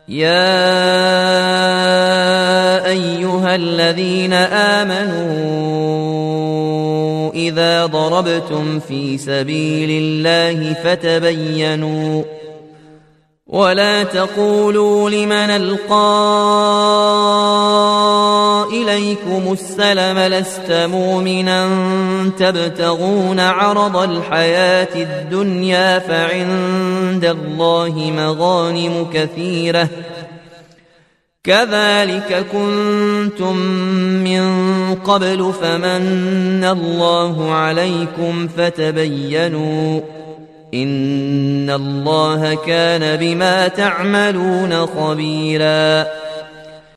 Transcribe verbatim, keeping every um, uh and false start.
يا أيها الذين آمنوا إذا ضربتم في سبيل الله فتبينوا ولا تقولوا لمن ألقى إليكم السلم لست مؤمنا تبتغون عرض الحياة الدنيا فعند الله مغانم كثيرة كذلك كنتم من قبل فمن الله عليكم فتبينوا إن الله كان بما تعملون خبيرا.